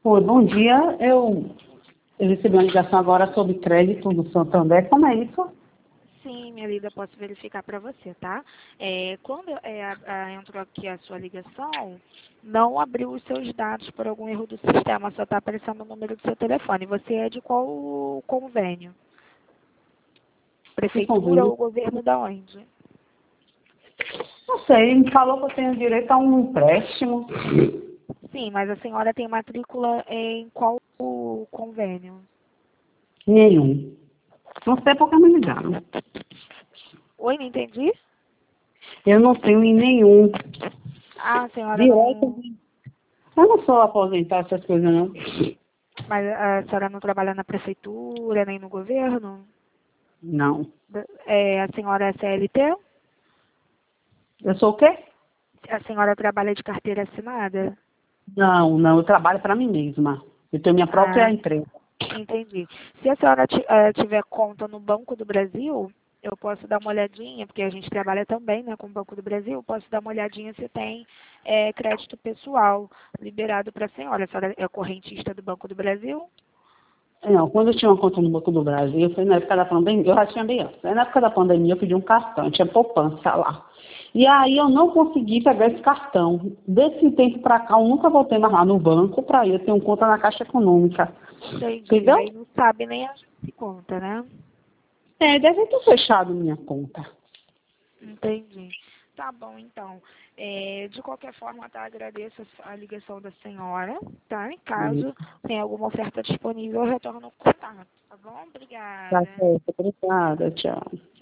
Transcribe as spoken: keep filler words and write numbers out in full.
Oi, bom dia. Eu, eu recebi uma ligação agora sobre crédito do Santander. Como é isso? Sim, minha linda, posso verificar para você, tá? É, quando é, a- a- entrou aqui a sua ligação, não abriu os seus dados por algum erro do sistema, só está aparecendo o número do seu telefone. Você é de qual convênio? Que Prefeitura convênio? ou governo da onde? Não sei, me falou que eu tenho direito a um empréstimo. Sim, mas a senhora tem matrícula em qual convênio? Nenhum. Não sei por que me ligaram. Oi, não entendi? Eu não tenho em nenhum. Ah, a senhora Direto. não... Eu não sou aposentada, essas coisas, não. Mas a senhora não trabalha na prefeitura, nem no governo? Não. É, a senhora é C L T? Eu sou o quê? A senhora trabalha de carteira assinada? Não, não. Eu trabalho para mim mesma. Eu tenho minha própria Ah, empresa. entendi. Se a senhora ti- eh, tiver conta no Banco do Brasil, eu posso dar uma olhadinha, porque a gente trabalha também, né, com o Banco do Brasil, eu posso dar uma olhadinha se tem eh, crédito pessoal liberado para a senhora. A senhora é correntista do Banco do Brasil? Não, quando eu tinha uma conta no Banco do Brasil, foi na época da pandemia, eu já tinha bem antes. Aí na época da pandemia eu pedi um cartão, tinha poupança lá. E aí eu não consegui pegar esse cartão. Desse tempo para cá eu nunca voltei mais lá no banco para ir. Eu tenho conta na Caixa Econômica. Entendi. Entendeu? Aí não sabe nem a de conta, né? É, deve ter fechado minha conta. Entendi. Tá bom, então. É, de qualquer forma, tá, agradeço a a ligação da senhora, tá? Em Hum, caso tenha alguma oferta disponível, eu retorno o contato, tá bom? Tá Obrigada. certo, obrigada, tchau.